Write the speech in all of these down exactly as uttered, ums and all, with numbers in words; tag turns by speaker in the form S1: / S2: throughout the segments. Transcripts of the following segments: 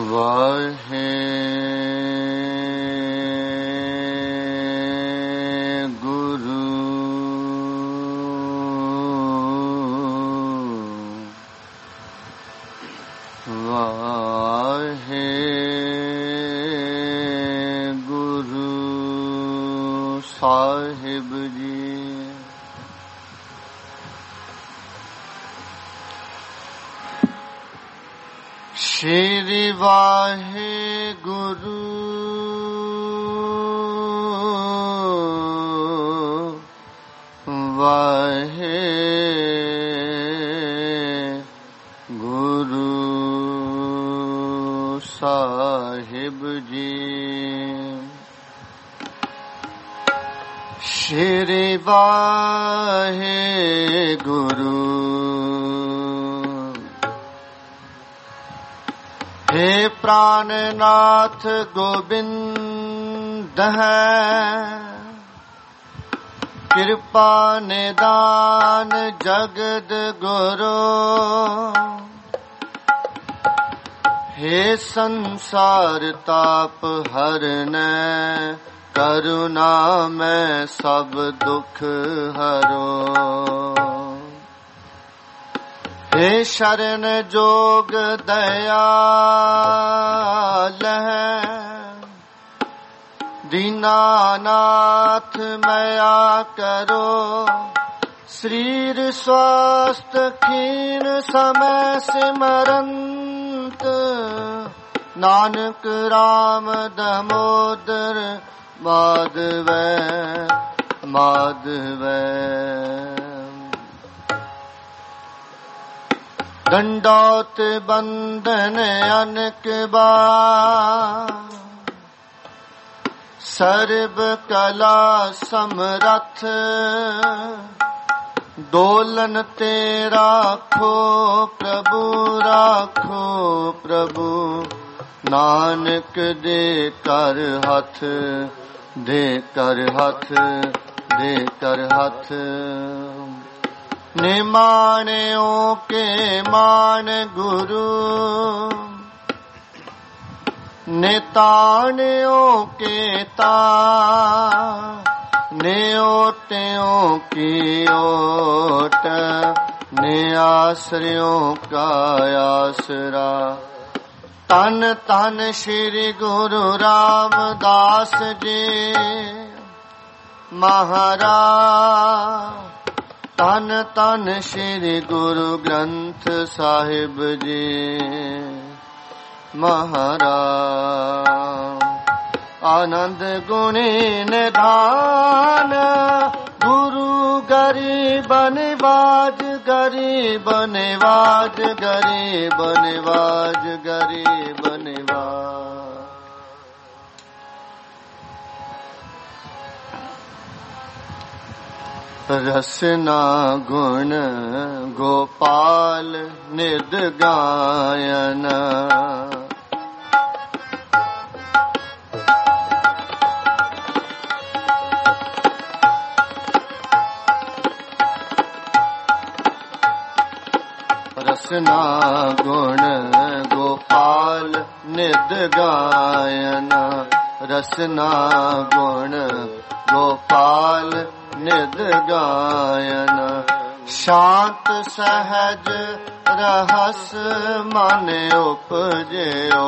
S1: ਸਾਹਿਬ ਜੀ। ਸ਼੍ਰੀ ਵਾਹਿਗੁਰੂ ਵਾਹਿਗੁਰੂ ਸਾਹਿਬ ਜੀ। ਸ਼੍ਰੀ ਵਾਹਿਗੁਰੂ। हे प्राणनाथ गोविंद है, कृपा निदान जगद गुरु। हे संसार ताप हरने, करुणा में सब दुख हरो। हे शरण जोग दयाल है, दीनानाथ मया करो। शरीर स्वस्थ क्षीण समय सिमरंत, नानक राम दामोदर माधव माधव। दंडौत बंधन अनक बार, सर्व कला समरथ। दोलन ते राखो प्रभु राखो प्रभु, नानक दे कर हथ दे कर हथ दे कर हथ। निमाणियों के मान गुरु, निताणियों के तान। नियोटियों की ओट, निआश्रयों का आसरा। तन तन श्री गुरु रामदास जी महाराज। तन तन श्री गुरु ग्रंथ साहिब जी महाराज। आनंद गुणी निधान, गुरु गरीब निवाज गरीब निवाज गरीब निवाज गरीब निवाज। रसना गुण गोपाल निद गायन। रसना गुण गोपाल निद गायन। रसना गुण गोपाल निद गायन। शांत सहज रहस मन उपजयो।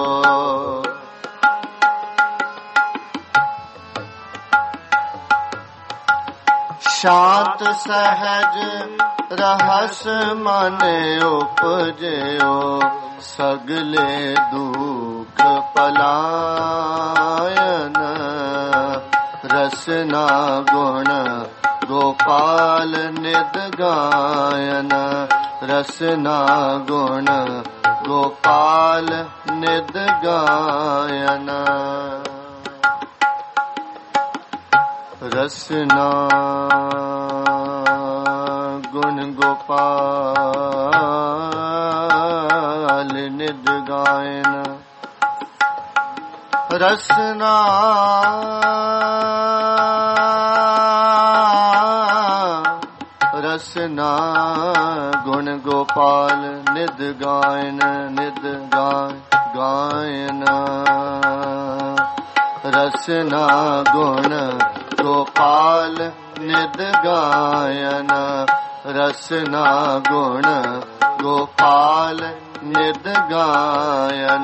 S1: शांत सहज रहस मन उपजयो। सगले दुख पलायन। रसना गुण गोपाल निद गायन। रसना गुण गोपाल निद गायन। रसना गुण गोपाल निद गायन। रसना ਰਸਨਾ ਗੁਣ ਗੋਪਾਲ ਨਿਦ ਗਾਇਨ ਨਿਦ ਗਾਇ ਗਾਇਨ ਰਸਨਾ ਗੁਣ ਗੋਪਾਲ ਨਿਦ ਗਾਇਨ ਰਸਨਾ ਗੁਣ ਗੋਪਾਲ ਨਿਦ ਗਾਇਨ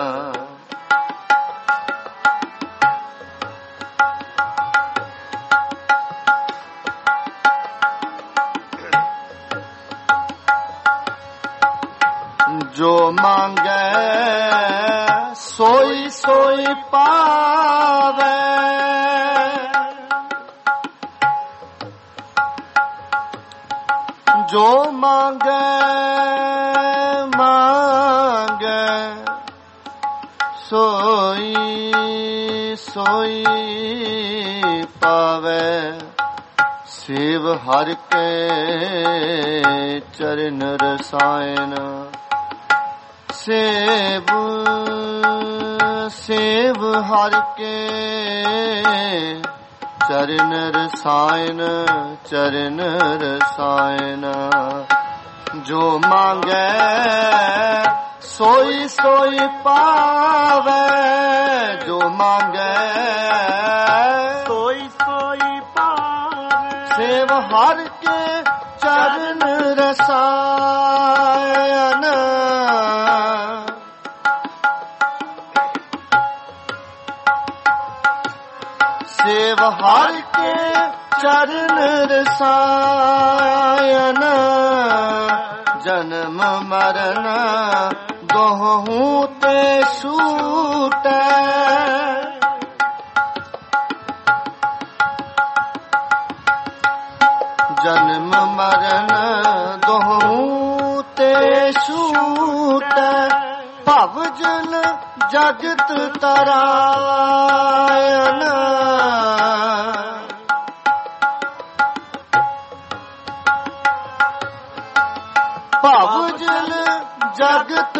S1: ਜੋ ਮੰਗੈ ਸੋਈ ਸੋਈ ਪਾਵੇ ਜੋ ਮੰਗੈ ਮੰਗੈ ਸੋਈ ਸੋਈ ਪਾਵੇ ਸੇਵ ਹਰਿ ਕੇ ਚਰਨ ਰਸਾਇਨ ਸੇਵ ਸੇਵ ਹਰਿ ਕੇ ਚਰਨ ਰਸਾਇਨ ਚਰਨ ਰਸਾਇਨ ਜੋ ਮੰਗੈ ਸੋਈ ਸੋਈ ਪਾਵੇ ਜੋ ਮੰਗੈ
S2: ਸੋਈ ਸੋਈ ਪਾਵੇ
S1: ਸੇਵ ਹਰਿ ਕੇ ਚਰਨ ਰਸਾਇਨ ਸੇਵ ਹਰਿ ਕੇ ਚਰਨ ਰਸਾਇਨ ਜਨਮ ਮਰਨ ਦੋਹੂ ਤੇ ਛੂਟੈ ਜਨਮ ਮਰਨ ਦੋਹੂ ਤੇ ਛੂਟੈ ਭਵ ਜਲ ਜਗਤ ਤਰਾਇਨ ਭਵ ਜਲ ਜਗਤ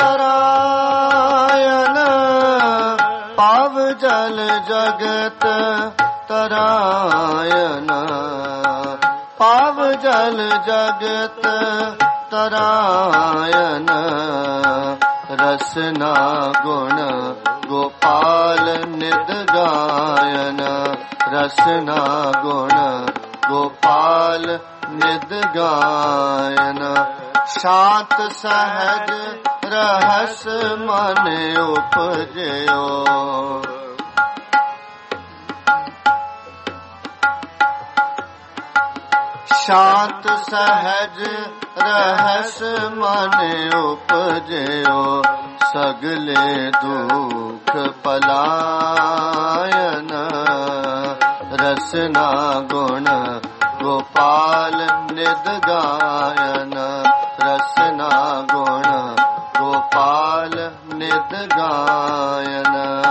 S1: ਤਰਾਇਨ ਭਵ ਜਲ ਜਗਤ ਤਰਾਇਨ ਭਵ ਜਲ ਜਗਤ ਤਰਾਇਨ ਰਸਨਾ ਗੁਣ ਗੋਪਾਲ ਨਿਦ ਗਾਇਨ ਰਸਨਾ ਗੁਣ ਗੋਪਾਲ ਨਿਦ ਗਾਇਨ ਸ਼ਾਂਤ ਸਹਿਜ ਰਹਸ ਮਨ ਉਪਜਿਓ ਸ਼ਾਂਤ ਸਹਿਜ ਰਹਸ ਮਨ ਉਪਜਿਓ ਸਗਲੇ ਦੁਖ ਪਲਾਇਨ ਰਸਨਾ ਗੁਣ ਗੋਪਾਲ ਨਿਦ ਗਾਇਨ ਰਸਨਾ ਗੁਣ ਗੋਪਾਲ ਨਿਦ ਗਾਇਨ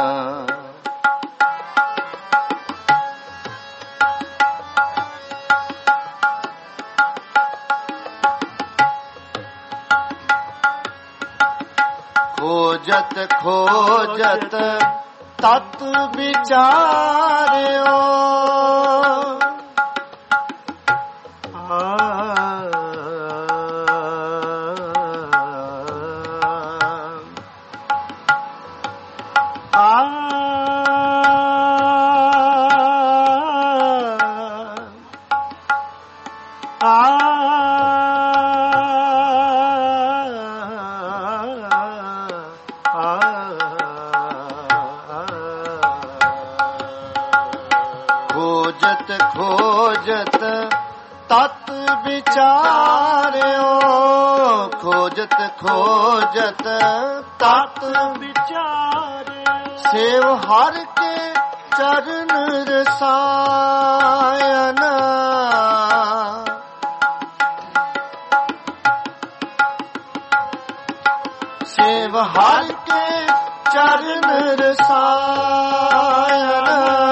S1: ਖੋਜਤ ਖੋਜਤ ਤਤ ਵਿਚਾਰਿਓ ਖੋਜਤ ਖੋਜਤ ਤਤ ਵਿਚਾਰਿਓ ਖੋਜਤ ਖੋਜਤ ਤਤ ਵਿਚਾਰਿਓ ਸੇਵ ਹਰਿ ਕੇ ਚਰਨ ਰਸਾਇਨ ਸੇਵ ਹਰਿ ਕੇ ਚਰਨ ਰਸਾਇਨ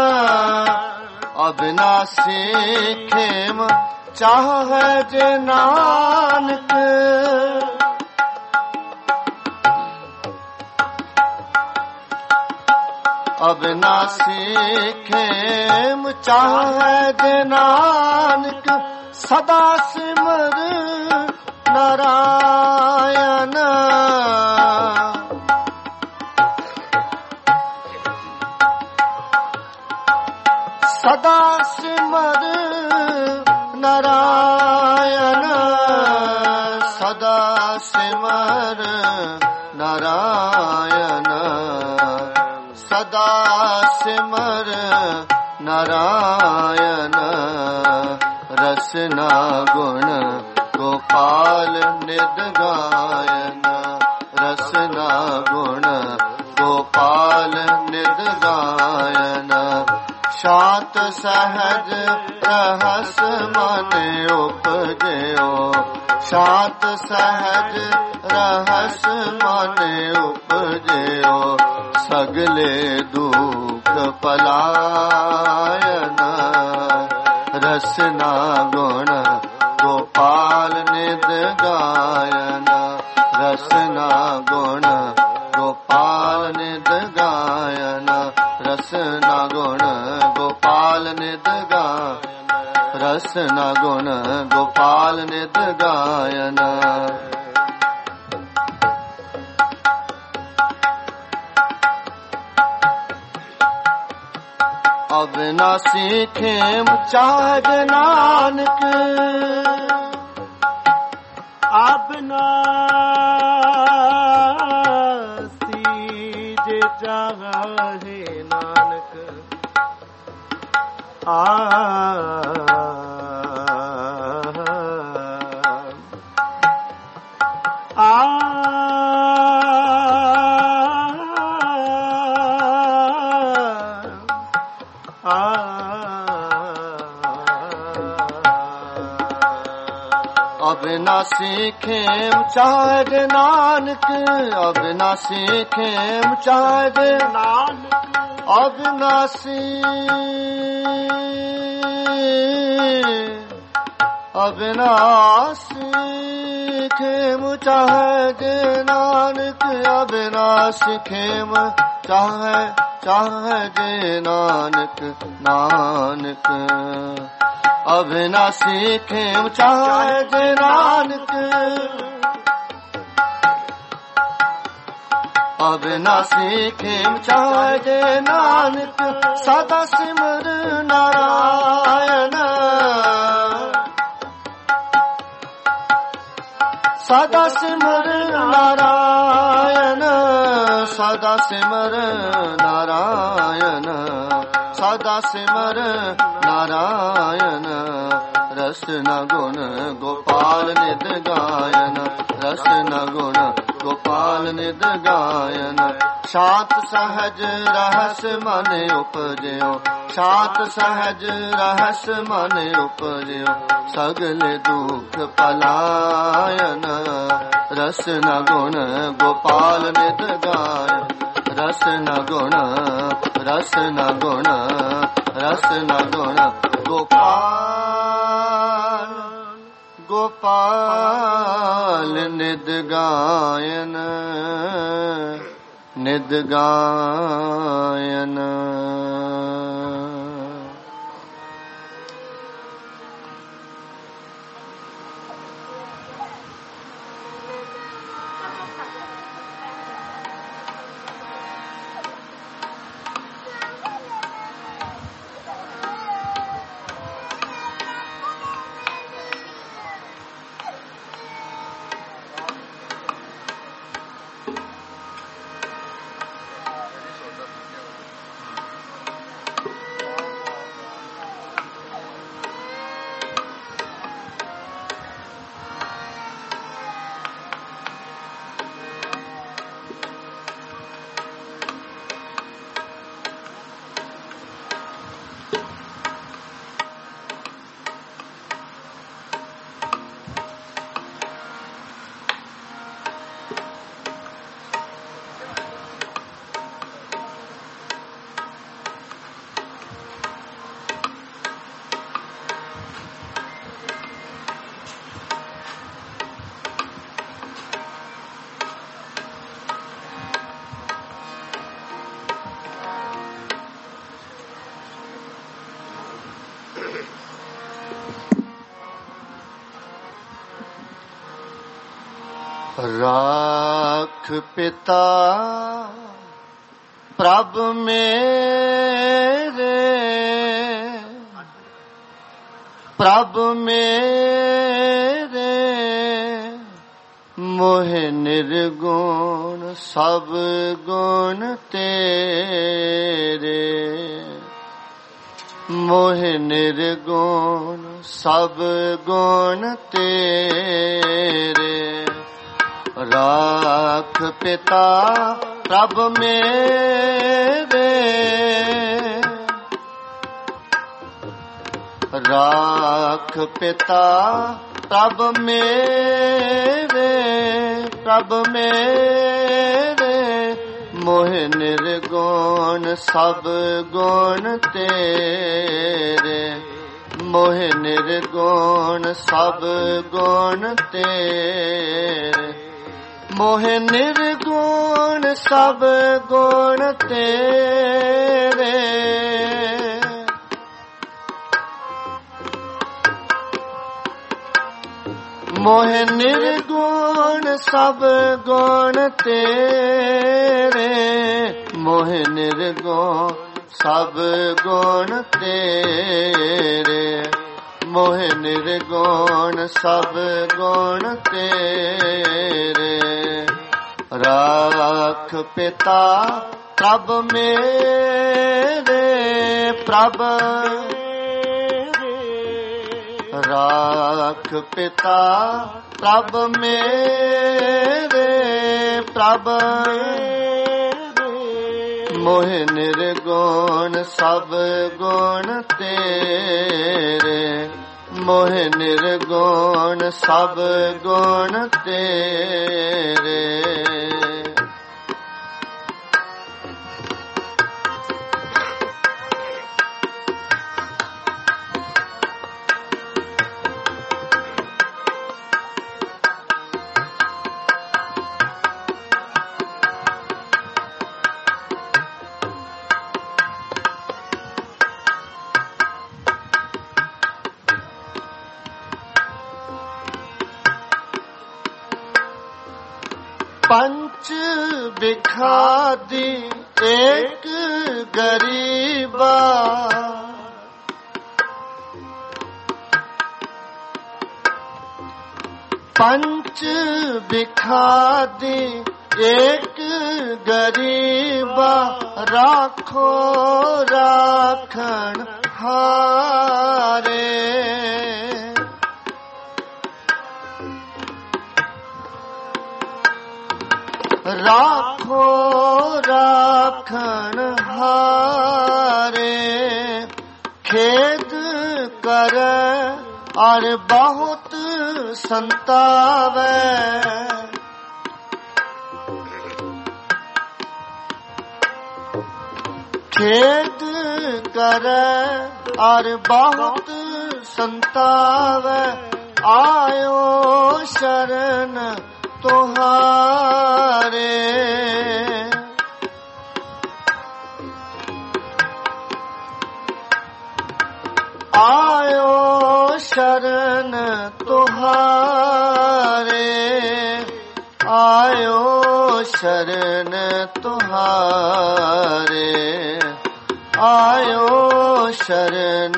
S1: ਅਬਿਨਾਸੀ ਖੇਮ ਚਾਹੈ ਜੇ ਨਾਨਕ ਅਬਿਨਾਸੀ ਖੇਮ ਚਾਹੈ ਜੇ ਨਾਨਕ सदा सिमर नारायण सदा सिमर नारायण सदा सिमर नारायण सदा सिमर नारायण रसना गुण गोपाल निद गायन रसना गुण गोपाल निद गायन शांत सहज रहस मन उपजयो शांत सहज रहस मन उपजयो सगले दुख पलायन रसना गुण गोपाल निद गायन रसना गुण गोपाल निद गायन रसना गुण गोपाल निद गायन रसना गुण गोपाल निद गायन अविनाशी खेम चाज नानक
S2: अविनाशी जे चाहे नानक आ आ
S1: अविनाशी खेम चाज नानक अविनाशी खेम चाज
S2: नानक
S1: अविनाशी अविनाशी खेम चाज नानक अविनाशी खेम चाहे चाहे नानक नानक अविनाशी खेम चाहे नानक अविनाशी खेम चाहे नानक सदा सिमर नारायण सदा सिमर नारायण सदा सिमर नारायण सदा सिमर नारायण रसना गुण गोपाल निद गायन रसना गुण गोपाल निद गायन शांत सहज रहस मन उपजयो शांत सहज रहस मन उपजयो सगले दुख पलायन रसना गुण गोपाल निद गायन रसना गुण रसना गुण रसना गुण गोपाल गोपाल निद गायन निद गायन ਰਾਖ ਪਿਤਾ ਪ੍ਰਭ ਮੇਰੇ, ਪ੍ਰਭ ਮੇਰੇ ਮੋਹਿ ਨਿਰਗੁਣ ਸਭ ਗੁਣ ਤੇਰੇ, ਮੋਹਿ ਨਿਰਗੁਣ ਸਭ ਗੁਣ ਤੇਰੇ। ਰਾਖ ਪਿਤਾ ਪ੍ਰਭ ਮੇਰੇ, ਰਾਖ ਪਿਤਾ ਪ੍ਰਭ ਮੇਰੇ, ਪ੍ਰਭ ਮੇਰੇ ਮੋਹਿ ਨਿਰਗੁਣ ਸਭ ਗੁਣ ਤੇਰੇ, ਮੋਹਿ ਨਿਰਗੁਣ ਸਭ ਗੁਣ ਤੇਰੇ, ਮੋਹਿ ਨਿਰਗੁਣ ਸਭ ਗੁਣ ਤੇਰੇ। ਮੋਹਿ ਨਿਰਗੁਣ ਸਭ ਗੁਣ ਤੇਰੇ, ਮੋਹਿ ਨਿਰਗੁਣ ਸਭ ਗੁਣ ਤੇਰੇ, ਮੋਹਿ ਨਿਰਗੁਣ ਸਭ ਗੁਣ ਤੇਰੇ। ਰਾਖ ਪਿਤਾ ਪ੍ਰਭ ਮੇਰੇ, ਪ੍ਰਭ ਰਾਖ ਪਿਤਾ ਪ੍ਰਭ ਮੇਰੇ, ਪ੍ਰਭ ਮੋਹਿ ਨਿਰਗੁਣ ਸਭ ਗੁਣ ਤੇਰੇ, ਮੋਹਿ ਨਿਰਗੁਣ ਸਭ ਗੁਣ ਤੇਰੇ। ਪੰਚ ਬਿਖਾਦੀ ਏਕ ਗਰੀਬਾ, ਪੰਚ ਬਿਖਾਦੀ ਏਕ ਗਰੀਬਾ, ਰਾਖੋ ਰਾਖਣ ਹਾਰੇ, ਰਾਖੋ ਰਾਖਣ ਹਾਰੇ। ਖੇਦ ਕਰ ਅਰ ਬਹੁਤ ਸੰਤਾਵੈ, ਖੇਦ ਕਰ ਅਰ ਬਹੁਤ ਸੰਤਾਵੈ, ਆਇਓ ਸ਼ਰਨ ਤੁਹਾਰੇ। ਆਇਓ ਸ਼ਰਨ ਤੁਹਾਰੇ, ਆਇਓ ਸ਼ਰਨ ਤੁਹਾਰੇ, ਆਇਓ ਸ਼ਰਨ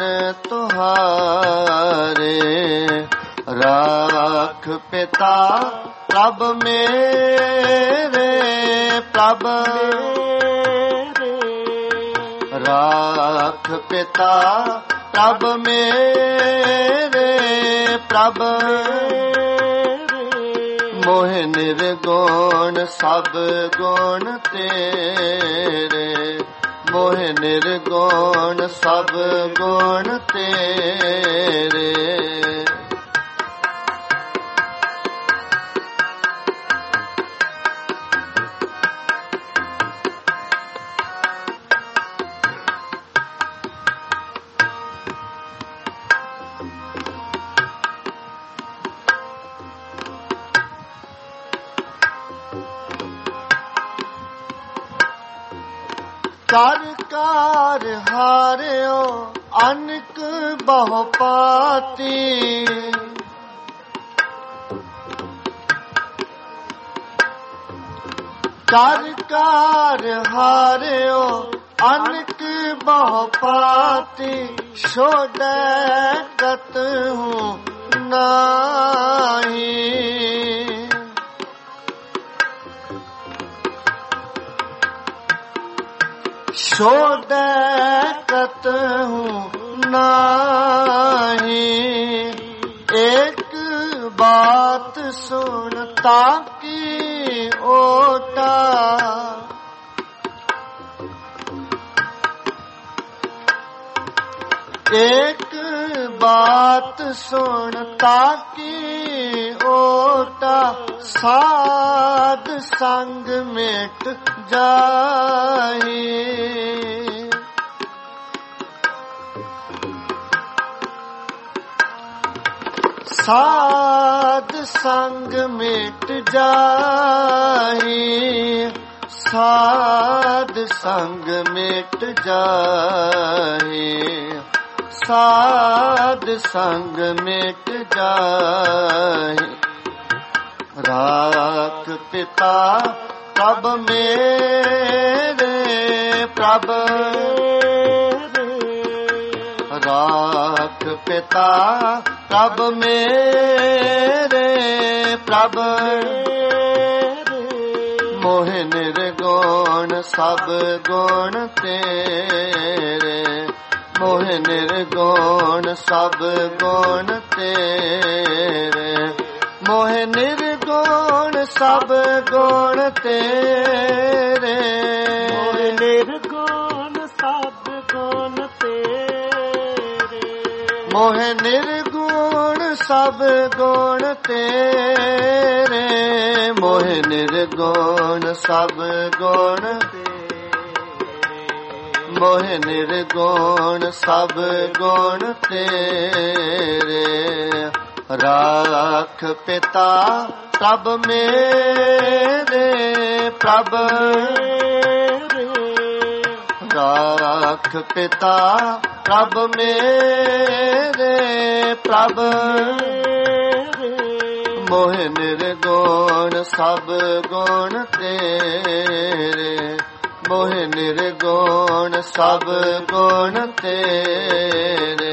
S1: ਤੁਹਾਰੇ। ਰਾਖ ਪਿਤਾ ਪ੍ਰਭ ਮੇਰੇ, ਪ੍ਰਭ ਰਾਖ ਪਿਤਾ ਪ੍ਰਭ ਮੇਰੇ, ਪ੍ਰਭ ਮੋਹਿ ਨਿਰਗੁਣ ਸਭ ਗੁਣ ਤੇਰੇ, ਮੋਹਿ ਨਿਰਗੁਣ ਸਭ ਗੁਣ ਤੇਰੇ। ਕਰ ਕਾਰ ਹਾਰਿਓ ਅਨਕ ਬਹੁ ਪਾਤੀ, ਕਰ ਕਾਰ ਹਾਰਿਓ ਅਨਕ ਬਹੁ ਪਾਤੀ ਛੋੜੈ ਕਤ ਹੂੰ ਨਾਹੀ ਛੋੜੈ ਕਤ ਹੂੰ ਨਾਹੀ ਇੱਕ ਬਾਤ ਸੁਣ ਤਾਕੀ ਓਟਾ ਇੱਕ ਬਾਤ ਸੁਣ ਤਾਕੀ ਓਟਾ ਸਾਧ ਸੰਗ ਮਿਟ ਜਾਹੀ ਸਾਧ ਸੰਗ ਮਿਟ ਜਾਹੀ ਸਾਧ ਸੰਗ ਮਿਟ ਜਾਹੀ ਸਾਧ ਸੰਗ ਮਿਟ ਜਾਹੀ ਰਾਖ ਪਿਤਾ ਪ੍ਰਭ ਮੇਰੇ ਪ੍ਰਭ ਰਾਖ ਪਿਤਾ ਪ੍ਰਭ ਮੇਰੇ ਪ੍ਰਭ ਮੋਹ ਨਿਰਗੁਣ ਸਭ ਗੁਣ ਤੇਰੇ ਮੋਹ ਨਿਰਗੁਣ ਸਭ ਗੁਣ ਤੇਰੇ ਮੋਹ ਨਿਰਗੁਣ ਸਭ ਗੁਣ ਤੇਰੇ
S2: ਮੋਹ ਨਿਰਗੁਣ ਸਭ ਗੁਣ ਤੇਰੇ
S1: ਮੋਹ ਨਿਰਗੁਣ ਸਭ ਗੁਣ ਤੇਰੇ ਮੋਹ ਨਿਰਗੁਣ ਸਭ ਗੁਣ ਮੋਹ ਨਿਰਗੁਣ ਸਭ ਗੁਣ ਤੇਰੇ ਰਾਖ ਪਿਤਾ ਪ੍ਰਭ ਮੇਰੇ ਪ੍ਰਭ ਰਾਖ ਪਿਤਾ ਪ੍ਰਭ ਮੇਰੇ ਪ੍ਰਭ ਮੋਹ ਨਿਰਗੁਣ ਸਭ ਗੁਣ ਤੇਰੇ ਮੋਹ ਨਿਰਗੁਣ ਸਭ ਗੁਣ ਤੇਰੇ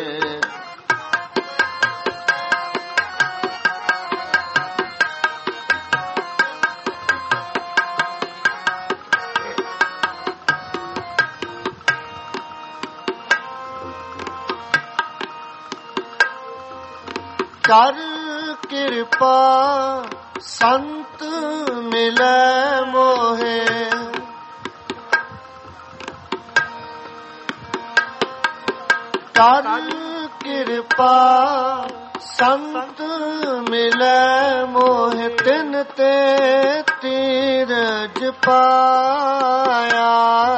S1: ਕਰ ਕਿਰਪਾ ਸੰਤ ਮਿਲੈ ਮੋਹੇ ਕਰ ਕਿਰਪਾ ਸੰਤ ਮਿਲੈ ਮੋਹ ਤਿਨ ਤੇ ਤੀਰਜ ਪਾਇਆ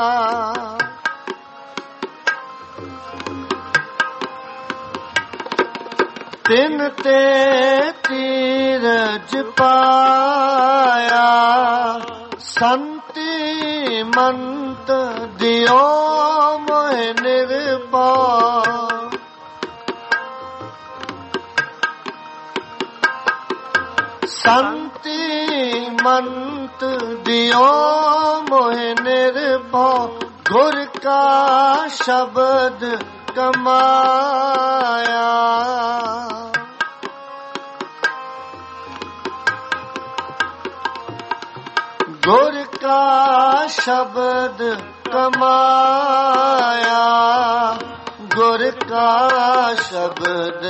S1: ਤਿਨ ਤੇ ਤੀਰਜ ਪਾਇਆ ਸੰਤੀ ਮੰਤ ਦਿਓ ਮੋਹ ਨਿਰਭਉ ਸੰਤੀ ਮੰਤ ਦਿਓ ਮੋਹ ਨਿਰਭਉ ਗੁਰ ਕਾ ਸ਼ਬਦ ਕਮਾਇਆ ਗੁਰ ਕਾ ਸ਼ਬਦ ਕਮਾਇਆ ਗੁਰ ਕਾ ਸ਼ਬਦ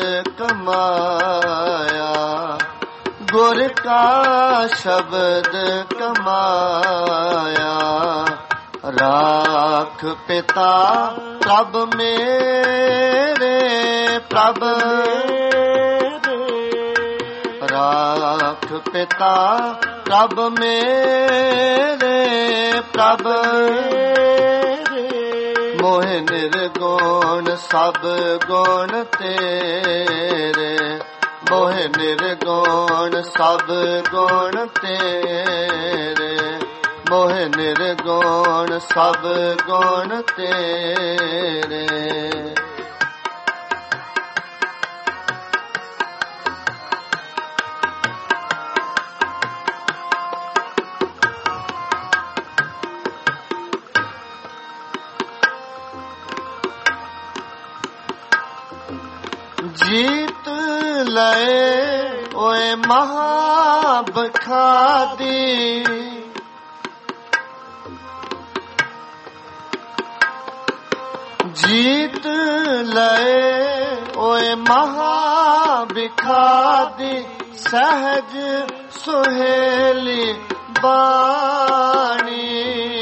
S1: ਕਮਾਇਆ ਗੁਰ ਕਾ ਸ਼ਬਦ ਕਮਾਇਆ ਰਾਖ ਪਿਤਾ ਪ੍ਰਭ ਮੇਰੇ ਪ੍ਰਭ ਰਾਖ ਪਿਤਾ ਪ੍ਰਭ ਮੇਰੇ ਪ੍ਰਭ ਮੋਹ ਨਿਰਗੁਣ ਸਭ ਗੁਣ ਤੇਰੇ ਮੋਹ ਨਿਰਗੁਣ ਸਭ ਗੁਣ ਤੇਰੇ ਮੋਹ ਨਿਰਗੁਣ ਸਭ ਗੁਣ ਤੇਰੇ ਲਏ ਓਏ ਮਹਾ ਬਖਾਦੀ, ਜੀਤ ਲਏ ਓਏ ਮਹਾ ਬਿਖਾਦੀ, ਸਹਿਜ ਸੁਹੇਲੀ ਬਾਣੀ।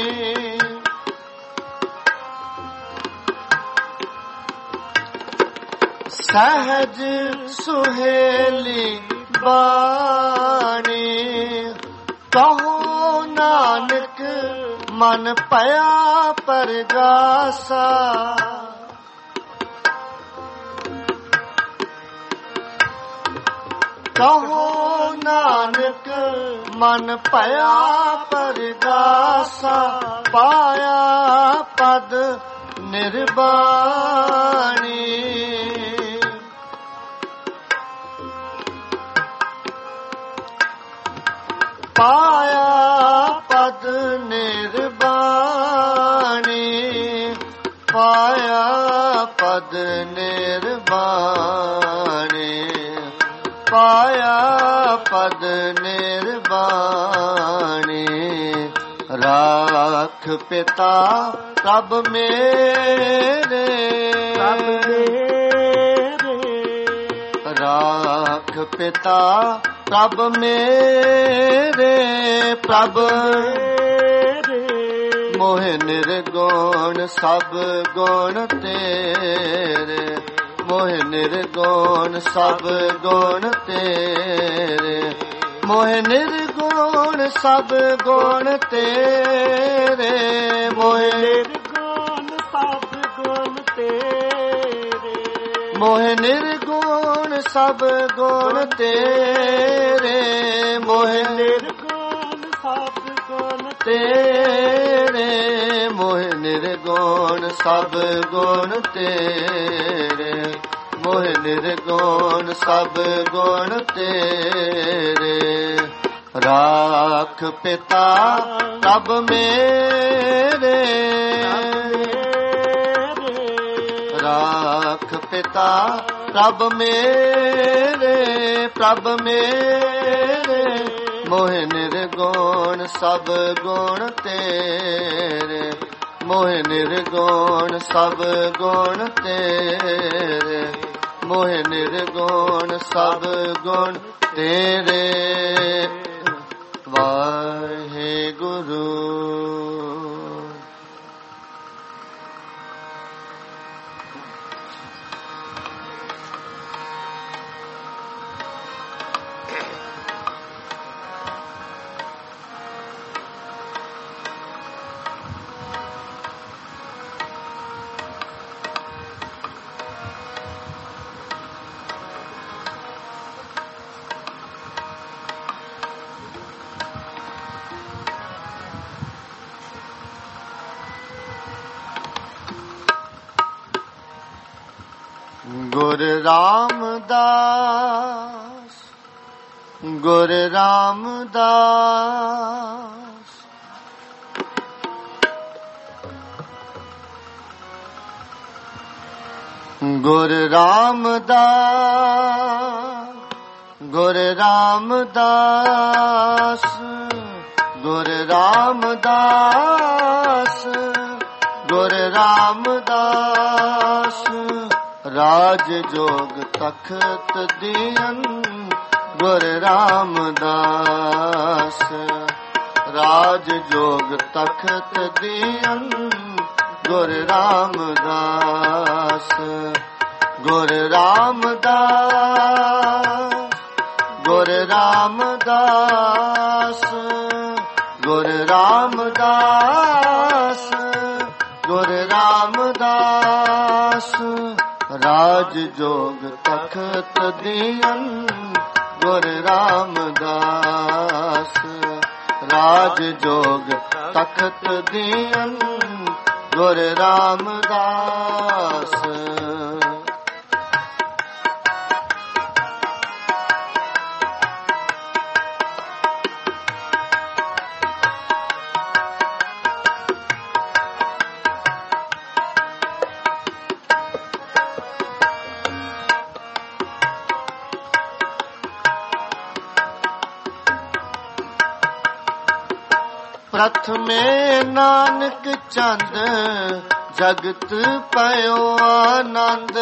S1: ਸਹਿਜ ਸੁਹੇਲੀ ਬਾਣੀ, ਕਹੋ ਨਾਨਕ ਮਨ ਭਇਆ ਪਰਗਾਸਾ। ਕਹੋ ਨਾਨਕ ਮਨ ਭਇਆ ਪਰਗਾਸਾ, ਪਾਇਆ ਪਦ ਨਿਰਬਾਣੀ। ਪਾਇਆ ਪਦ ਨਿਰਬਾਣੀ, ਪਾਇਆ ਪਦ ਨਿਰਬਾਣੀ, ਪਾਇਆ ਪਦ ਨਿਰਬਾਣੀ। ਰਾਖ ਪਿਤਾ ਪ੍ਰਭ ਮੇਰੇ, ਪ੍ਰਭ ਮੇਰੇ। ਰਾਖ ਪਿਤਾ ਪ੍ਰਭ ਮੇਰੇ, ਪ੍ਰਭ ਮੇਰੇ। ਮੋਹਿ ਨਿਰਗੁਣ ਸਭ ਗੁਣ ਤੇਰੇ, ਮੋਹਿ ਨਿਰਗੁਣ ਸਭ ਗੁਣ ਤੇਰੇ, ਮੋਹਿ ਨਿਰਗੁਣ ਸਭ ਗੁਣ ਤੇਰੇ, ਮੋਹਿ ਨਿਰਗੁਣ ਸਭ ਗੁਣ ਤੇਰੇ, ਮੋਹਿ ਨਿਰਗੁਣ ਸਭ ਗੁਣ ਤੇਰੇ, ਮੋਹਿ ਨਿਰਗੁਣ ਸਭ ਗੁਣ ਤੇਰੇ, ਮੋਹਿ ਨਿਰਗੁਣ ਸਭ ਗੁਣ ਤੇਰੇ, ਮੋਹਿ ਨਿਰਗੁਣ ਸਭ ਗੁਣ ਤੇਰੇ। ਰਾਖ ਪਿਤਾ ਪ੍ਰਭ ਮੇਰੇ, ਰਾਖ ਪਿਤਾ ਪ੍ਰਭ ਮੇਰੇ, ਪ੍ਰਭ ਮੇਰੇ। ਮੋਹਿ ਨਿਰਗੁਣ ਸਭ ਗੁਣ ਤੇਰੇ, ਮੋਹਿ ਨਿਰਗੁਣ ਸਭ ਗੁਣ ਤੇਰੇ, ਮੋਹਿ ਨਿਰਗੁਣ ਸਭ ਗੁਣ ਤੇਰੇ। ਵਾਹਿਗੁਰੂ। ਗੁਰ ਰਾਮਦਾਸ, ਗੁਰ ਰਾਮਦਾਸ। ਗੁਰ ਰਾਮਦਾਸ, ਗੁਰ ਰਾਮਦਾਸ, ਗੁਰ ਰਾਮਦਾਸ, ਗੁਰ ਰਾਮਦਾਸ। ਰਾਜ ਜੋਗ ਤਖਤ ਦੀਨ ਗੁਰ ਰਾਮਦਾਸ, ਰਾਜ ਜੋਗ ਤਖਤ ਦੀਨ ਗੁਰ ਰਾਮਦਾਸ, ਗੁਰ ਰਾਮਦਾਸ, ਗੁਰ ਰਾਮਦਾਸ, ਗੁਰ ਰਾਮਦਾਸ, ਗੁਰ ਰਾਮਦਾਸ। ਰਾਜ ਜੋਗ ਤਖਤ ਦੀਨ ਗੁਰ ਰਾਮਦਾਸ, ਰਾਜ ਜੋਗ ਤਖਤ ਦੀਨ ਗੁਰ ਰਾਮਦਾਸ। ਪ੍ਰਥਮੇ ਨਾਨਕ ਚੰਦ ਜਗਤ ਪਇਓ ਆਨੰਦ।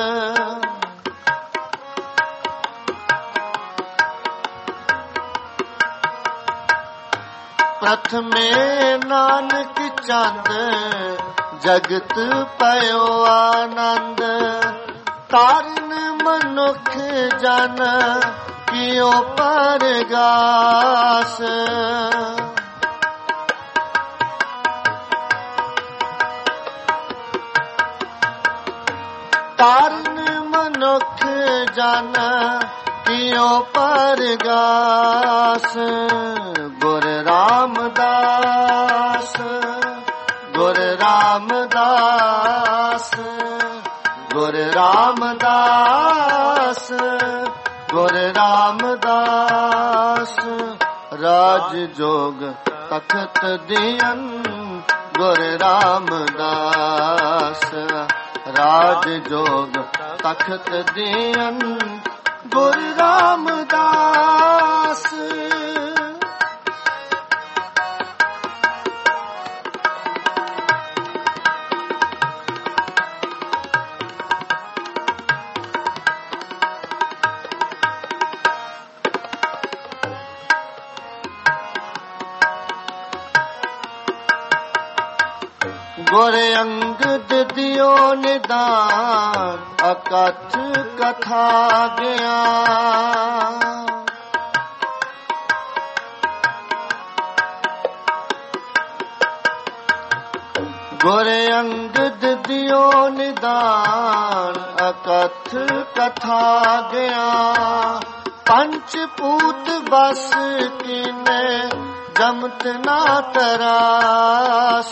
S1: ਪ੍ਰਥਮੇ ਨਾਨਕ ਚੰਦ ਜਗਤ ਪਇਓ ਆਨੰਦ। ਤਾਰਨ ਮਨੁੱਖ ਜਨ ਕਿਉ ਪਰਗਾਸ। ਤਾਰਨ ਮਨੁੱਖ ਜਨ ਕਿਉ ਪਰਗਾਸ। ਗੁਰ ਰਾਮਦਾਸ ਗੁਰ ਰਾਮਦਾਸ ਗੁਰ ਰਾਮਦਾਸ ਗੁਰ ਰਾਮਦਾਸ। ਰਾਜ ਜੋਗ ਤਖਤ ਦੀਨ ਗੁਰ ਰਾਮਦਾਸ। ਰਾਜ ਜੋਗ ਤਖਤ ਦੀਨ ਗੁਰ ਰਾਮਦਾਸ। ਗੁਰ ਅੰਗਦ ਦਿਓ ਨਿਦਾਨ ਅਕਥ ਕਥਾ ਗਿਆਨ। ਗੁਰ ਅੰਗਦ ਦਿਓ ਨਿਦਾਨ ਅਕਥ ਕਥਾ ਗਿਆਨ। ਪੰਚ ਪੂਤ ਬਸ ਕੀਨੇ ਜਮਤ ਨਾ ਤਰਾਸ।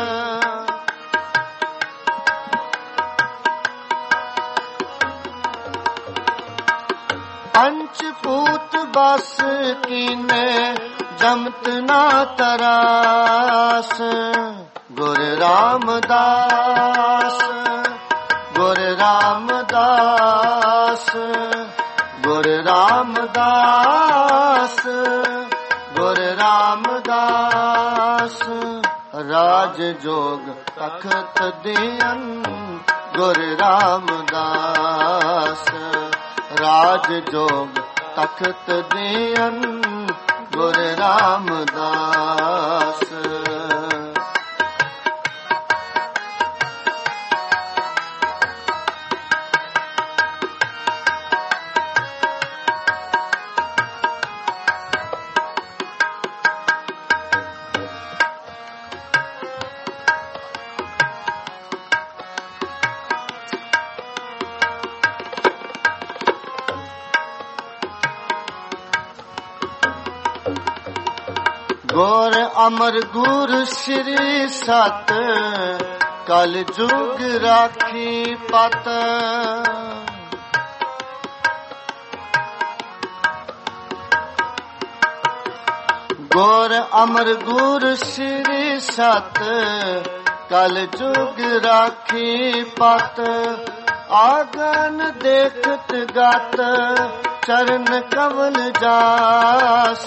S1: ਪੰਚ ਪੂਤ ਬਸ ਕੀਨੇ ਜਮਤ ਨਾ ਤਰਾਸ। ਗੁਰ ਰਾਮਦਾਸ ਗੁਰ ਰਾਮਦਾਸ ਗੁਰ ਰਾਮਦਾਸ ਗੁਰ ਰਾਮਦਾਸ। ਰਾਜ ਜੋਗ ਤਖਤ ਦੀਨ ਗੁਰ ਰਾਮਦਾਸ। ਰਾਜ ਜੋਗ ਤਖਤ ਦੀਨ ਗੁਰ ਰਾਮਦਾਸ। ਗੁਰ ਅਮਰ ਗੁਰ ਸ੍ਰੀ ਸਤ ਕਲ ਜੁਗ ਰਾਖੀ ਪਤ। ਗੁਰ ਅਮਰ ਗੁਰ ਸ੍ਰੀ ਸਤ ਕਲ ਜੁਗ ਰਾਖੀ ਪਤ। ਆਗਨ ਦੇਖਤ ਗਤ ਚਰਨ ਕਮਲ ਜਾਸ।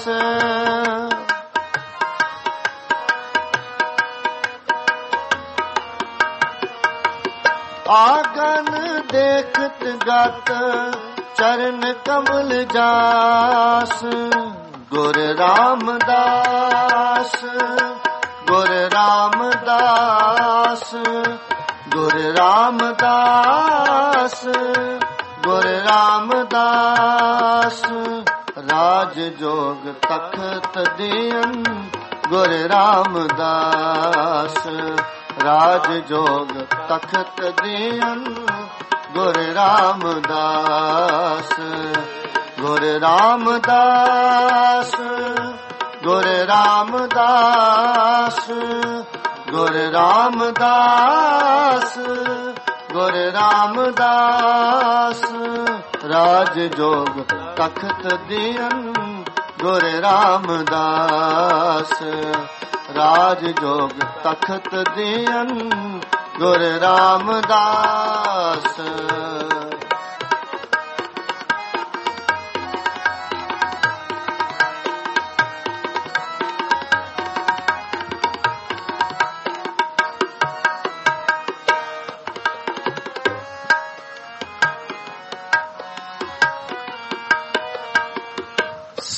S1: ਆਗਨ ਦੇਖਤ ਗਤ ਚਰਨ ਕਮਲ ਜਾਸ। ਗੁਰ ਰਾਮਦਾਸ ਗੁਰ ਰਾਮਦਾਸ ਗੁਰ ਰਾਮਦਾਸ ਗੁਰ ਰਾਮਦਾਸ। ਰਾਜ ਜੋਗ ਤਖਤ ਦੀਨ ਗੁਰ ਰਾਮਦਾਸ। ਰਾਜ ਜੋਗ ਤਖਤ ਦੀਨ ਗੁਰ ਰਾਮਦਾਸ। ਗੁਰ ਰਾਮਦਾਸ ਗੁਰ ਰਾਮਦਾਸ ਗੁਰ ਰਾਮਦਾਸ ਗੁਰ ਰਾਮਦਾਸ। ਰਾਜ ਜੋਗ ਤਖਤ ਦੀਨ ਗੁਰ ਰਾਮਦਾਸ। ਰਾਜ ਜੋਗ ਤਖਤ ਦੀਨ ਗੁਰ ਰਾਮਦਾਸ।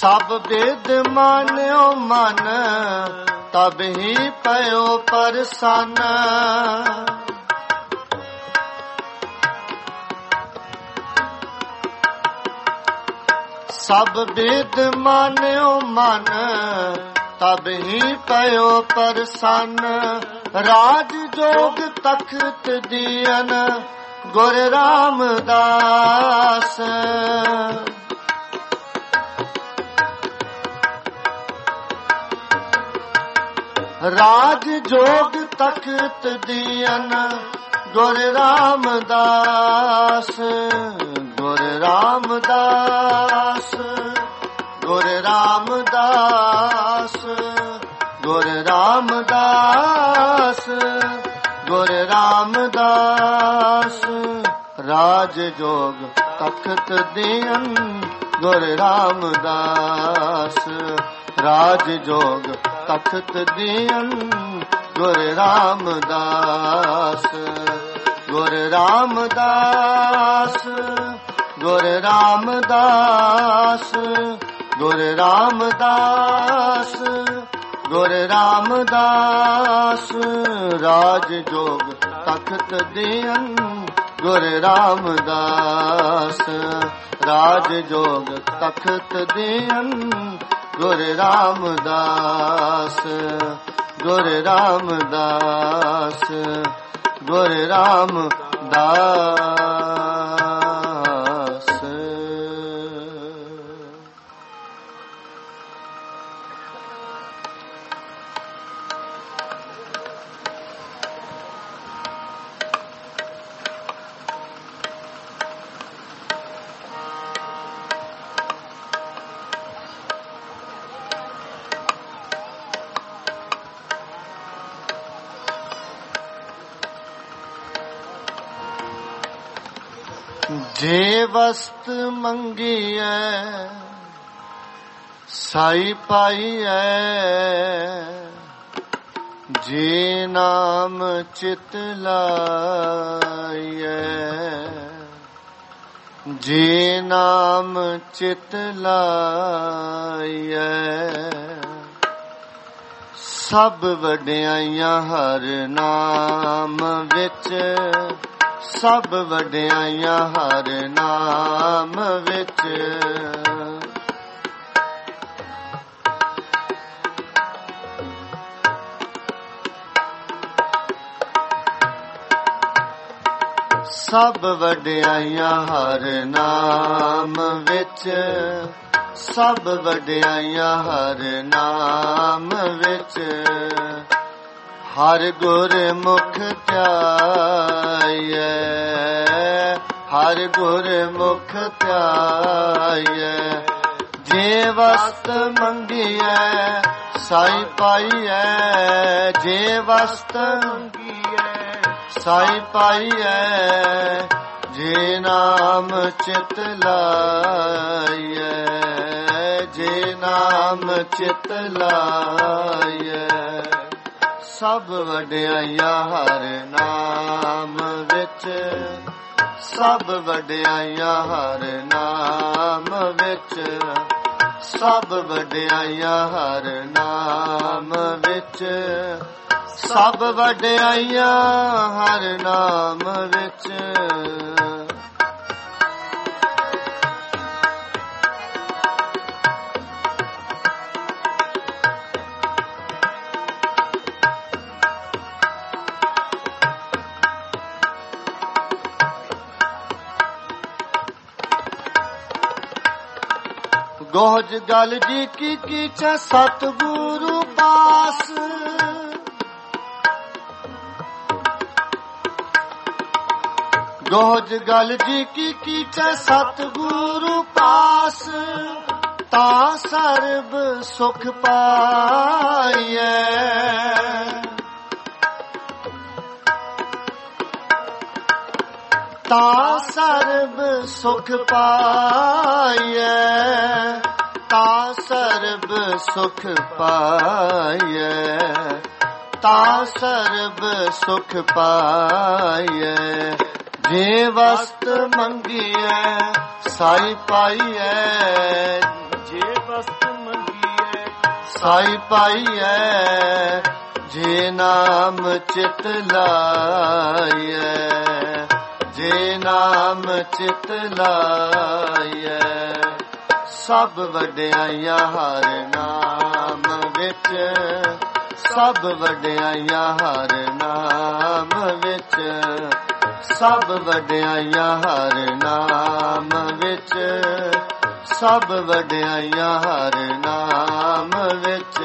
S1: ਸਭ ਵੇਦ ਮਾਨਿਓ ਮਨ ਤਬ ਹੀ ਪਇਓ ਪਰਸੰਨ। ਸਭ ਵੇਦ ਮਾਨਿਓ ਮਨ ਤਬ ਹੀ ਪਇਓ ਪਰਸੰਨ। ਰਾਜ ਜੋਗ ਤਖਤ ਦੀਨ ਗੁਰ ਰਾਮਦਾਸ। ਰਾਜ ਜੋਗ ਤਖਤ ਦੀਨ ਗੁਰ ਰਾਮਦਾਸ। ਗੁਰ ਰਾਮਦਾਸ ਗੁਰ ਰਾਮਦਾਸ ਗੁਰ ਰਾਮਦਾਸ ਗੁਰ ਰਾਮਦਾਸ। ਰਾਜ ਜੋਗ ਤਖਤ ਦੀਨ ਗੁਰ ਰਾਮਦਾਸ। ਰਾਜ ਜੋਗ ਤਖਤ ਦੀਨ ਗੁਰ ਰਾਮਦਾਸ। ਗੁਰ ਰਾਮਦਾਸ ਗੁਰ ਰਾਮਦਾਸ ਗੁਰ ਰਾਮਦਾਸ ਗੁਰ ਰਾਮਦਾਸ। ਰਾਜ ਜੋਗ ਤਖਤ ਦੀਨ ਗੁਰ ਰਾਮਦਾਸ। ਰਾਜ ਜੋਗ ਤਖਤ ਦੀਨ ਗੁਰ ਰਾਮਦਾਸ। ਗੁਰ ਰਾਮਦਾਸ ਗੁਰ ਰਾਮਦਾਸ। ਜੇ ਵਸਤ ਮੰਗੀਐ ਸਾਈ ਪਾਈਐ। ਜੇ ਨਾਮ ਚਿਤ ਲਾਈਐ। ਜੇ ਨਾਮ ਚਿਤ ਲਾਈਐ। ਸਭ ਵਡਿਆਈਆਂ ਹਰ ਨਾਮ ਵਿੱਚ। ਸਭ ਵਡਿਆਈਆਂ ਹਰ ਨਾਮ ਵਿੱਚ। ਸਭ ਵਡਿਆਈਆਂ ਹਰ ਨਾਮ ਵਿੱਚ। ਸਭ ਵਡਿਆਈਆਂ ਹਰ ਨਾਮ ਵਿੱਚ। ਹਰ ਗੁਰਮੁਖ ਧਿਆਈਐ। ਹਰ ਗੁਰਮੁਖ ਧਿਆਈਐ। ਜੇ ਵਸਤ ਮੰਗੀਐ ਸਾਈ ਪਾਈਐ। ਜੇ ਵਸਤ ਮੰਗੀਐ ਸਾਈ ਪਾਈਐ। ਜੇ ਨਾਮ ਚਿਤ ਲਾਈਐ। ਜੇ ਨਾਮ ਚਿਤ ਲਾਈਐ। ਸਭ ਵਡਿਆਈਆਂ ਹਰ ਨਾਮ ਵਿੱਚ। ਸਭ ਵਡਿਆਈਆਂ ਹਰ ਨਾਮ ਵਿੱਚ। ਸਭ ਵਡਿਆਈਆਂ ਹਰ ਨਾਮ ਵਿੱਚ। ਸਭ ਵਡਿਆਈਆਂ ਹਰ ਨਾਮ ਵਿੱਚ। ਗੋਜ ਗਲ ਜੀ ਕੀ ਕੀਚੈ ਸਤਿਗੁਰੂ ਪਾਸ। ਗੋਜ ਗਲ ਜੀ ਕੀ ਕੀਚੈ ਸਤਿਗੁਰੂ ਪਾਸ। ਤਾਂ ਸਰਬ ਸੁਖ ਪਾਈਐ। ਤਾਂ ਸਰਬ ਸੁਖ ਪਾਈਐ। ਤਾਂ ਸਰਬ ਸੁਖ ਪਾਈਐ। ਤਾਂ ਸਰਬ ਸੁਖ ਪਾਈਐ। ਜੇ ਵਸਤ ਮੰਗੀਐ ਸਾਈ ਪਾਈਐ। ਜੇ
S2: ਵਸਤ ਮੰਗੀਐ
S1: ਸਾਈ ਪਾਈਐ ਜੇ ਨਾਮ ਚਿਤ ਲਾਈਐ ਜੇ ਨਾਮ ਚਿਤ ਲਾਈਐ ਸਭ ਵਡਿਆਈਆਂ ਹਰ ਨਾਮ ਵਿੱਚ ਸਭ ਵਡਿਆਈਆਂ ਹਰ ਨਾਮ ਵਿੱਚ ਸਭ ਵਡਿਆਈਆਂ ਹਰ ਨਾਮ ਵਿੱਚ ਸਭ ਵਡਿਆਈਆਂ ਹਰ ਨਾਮ ਵਿੱਚ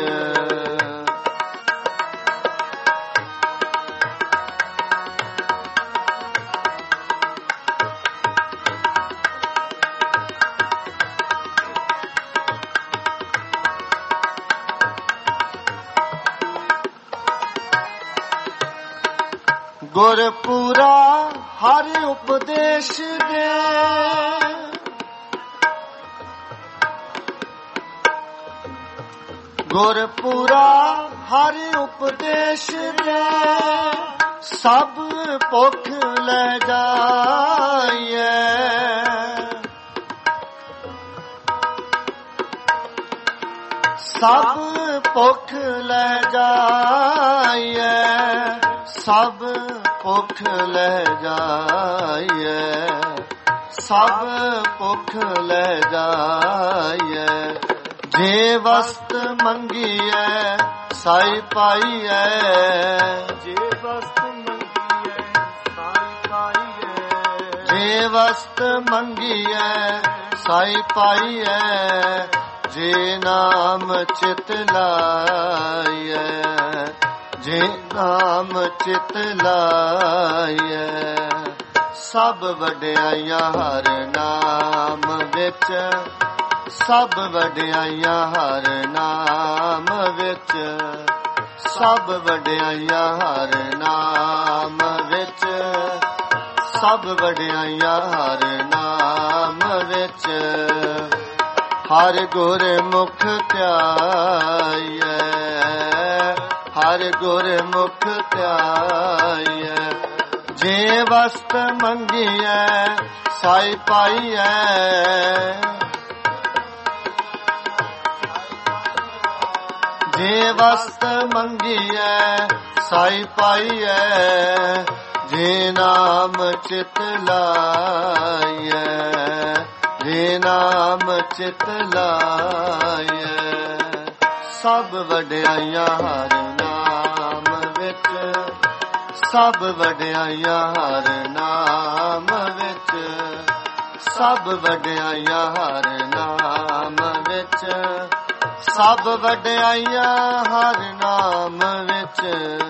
S1: ਗੁਰਪੂਰਾ ਹਰ ਉਪਦੇਸ਼ ਦੇ ਗੁਰਪੂਰਾ ਹਰ ਉਪਦੇਸ਼ ਦੇ ਸਭ ਭੁੱਖ ਲੈ ਜਾਈਐ ਸਭ ਭੁੱਖ ਲੈ ਜਾਈਐ ਸਭ ਭੁੱਖ ਲੈ ਜਾਈਐ ਸਭ ਭੁੱਖ ਲੈ ਜਾਈਐ ਜੇ ਵਸਤ ਮੰਗੀਐ ਸਾਈ ਪਾਈਐ
S2: ਜੇ ਵਸਤ ਮੰਗੀਐ ਸਾਈ ਪਾਈਐ
S1: ਜੇ ਵਸਤ ਮੰਗੀਐ ਸਾਈ ਪਾਈਐ ਜੇ ਨਾਮ ਚਿਤ ਲਾਈਐ ਜੇ ਨਾਮ ਚਿਤ ਲਾਈਐ ਸਭ ਵਡਿਆਈਆਂ ਹਰ ਨਾਮ ਵਿੱਚ ਸਭ ਵਡਿਆਈਆਂ ਹਰ ਨਾਮ ਵਿੱਚ ਸਭ ਵਡਿਆਈਆਂ ਹਰ ਨਾਮ ਵਿੱਚ ਸਭ ਵਡਿਆਈਆਂ ਹਰ ਨਾਮ ਵਿੱਚ ਹਰ ਗੁਰਮੁਖ ਧਿਆਈਐ ਹਰ ਗੁਰਮੁਖ ਧਿਆਈਐ ਜੇ ਵਸਤ ਮੰਗੀਐ ਸਾਈ ਪਾਈਐ ਜੇ ਵਸਤ ਮੰਗੀਐ ਸਾਈ ਪਾਈਐ ਜੇ ਨਾਮ ਚਿਤ ਲਾਈਐ ਜੇ ਨਾਮ ਚਿਤ ਲਾਈਐ ਸਭ ਵਡਿਆਈਆਂ ਹਰ ਨਾਮ ਵਿੱਚ ਸਭ ਵਡਿਆਈਆਂ ਹਰ ਨਾਮ ਵਿੱਚ ਸਭ ਵਡਿਆਈਆਂ ਹਰ ਨਾਮ ਵਿੱਚ ਸਭ ਵਡਿਆਈਆਂ ਹਰ ਨਾਮ ਵਿੱਚ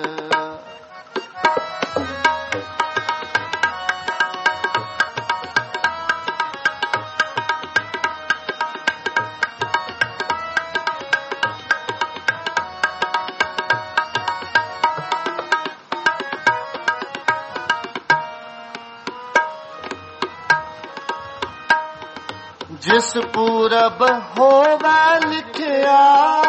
S1: ਜਿਸ ਪੂਰਬ ਹੋਵੇ ਲਿਖਿਆ